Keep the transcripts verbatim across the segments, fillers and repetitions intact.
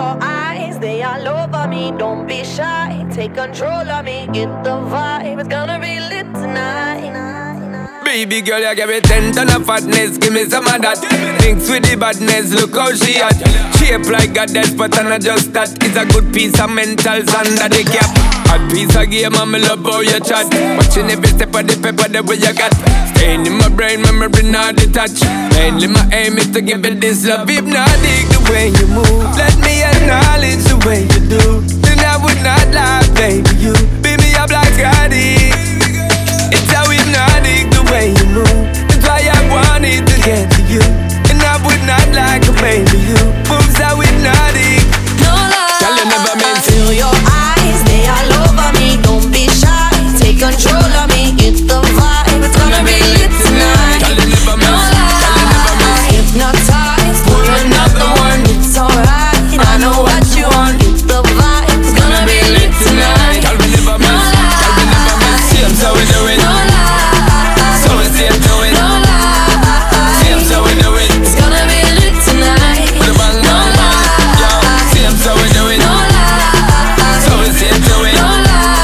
your eyes, they all over me. Don't be shy, take control of me. Get the vibe, it's gonna be lit tonight. Baby girl, you give me ten ton of fatness, give me some of that. Mix with the badness, look how she hot. Shape like a death, but I'm not just that. It's a good piece of mentals under the cap. Hot piece of game, and me love how you chat. Watching every step of the paper, the way you got. Staying in my brain, memory not detached. Mainly my aim is to give it this love. If not, dig the way you move. Let me acknowledge the way you do. Then I would not lie, baby, you beat me up like I did. It's how hypnotic the way you move. That's why I wanted to get to you. And I would not like a baby you. Moves how hypnotic. No lie, Girl, you never meant to. feel your eyes, they all over me. Don't be shy, take control of me. Get the vibe, it's gonna be lit tonight. Girl, you never No meant. Girl, you never meant. lie, hypnotized, pour another one. It's alright, I know what you want. Get the vibe, it's gonna be lit tonight. Girl, we never No meant. Girl, we never meant. See 'em so we do it. No lie, So we see 'em do it. no lie, See 'em so we do it. it's gonna be lit tonight. With a bang, No bang, bang. Yo, see 'em so we do it. No lie, So we see 'em do it. no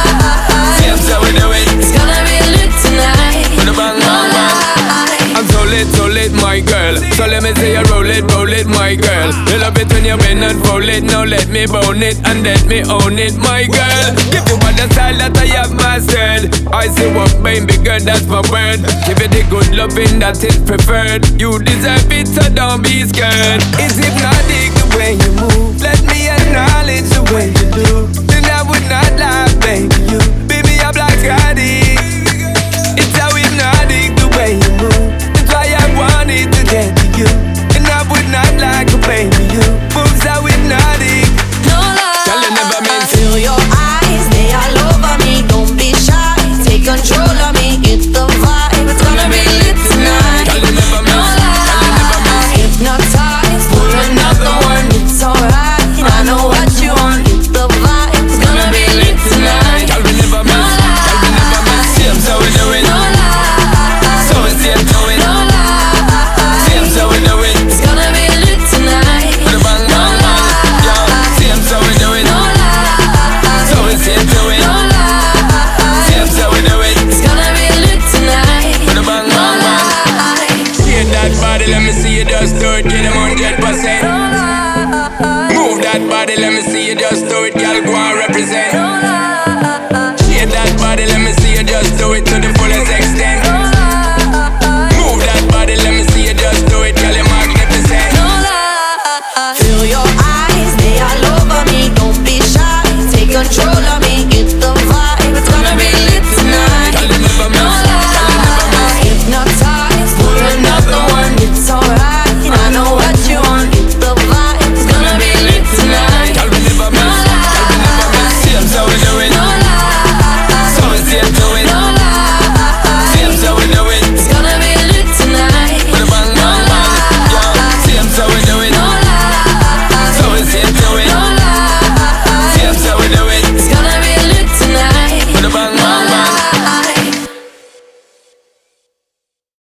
lie, See 'em so we do it. it's gonna be lit tonight. With a bang, No bang, bang. lie. I'm so lit, so lit, my girl. So let me say you roll it, roll it, my girl. You love it when you bend and roll it. Now let me bone it and let me own it, my girl. Give you all the style that I have mastered. I say what baby girl, that's my word. Give you the good loving that is preferred. You deserve it, so don't be scared. It's hypnotic the way you move. Let me acknowledge the way you do. Then I would not lie, baby, you beat me up like I did. It's how hypnotic the way you move. That's why I wanted to get to you. And I would not like a baby you. Moves how hypnotic. No lie, Girl, you never meant to. feel your eyes, they all over me. Don't be shy, take control of me. Get the vibe, it's gonna be lit tonight. Girl, you never No meant. Girl, you never lie, meant. hypnotized, pour another one. It's alright, I know what you want. Get the vibe, it's gonna be lit tonight. Girl, we never No meant. Girl, we never meant. See 'em so we do it. No lie, So we see 'em do it. no lie, See 'em so we do it. it's gonna be lit tonight. With a bang, No bang, bang. Yo, lie, see 'em so we do it. no lie, So we see 'em do it. no lie, See 'em so we do it. it's gonna be lit tonight. With a bang, bang, bang. Shake that body, let me see you just do it. Get 'em one hundred percent. Move that body, let me see you just do it. Girl, go and represent.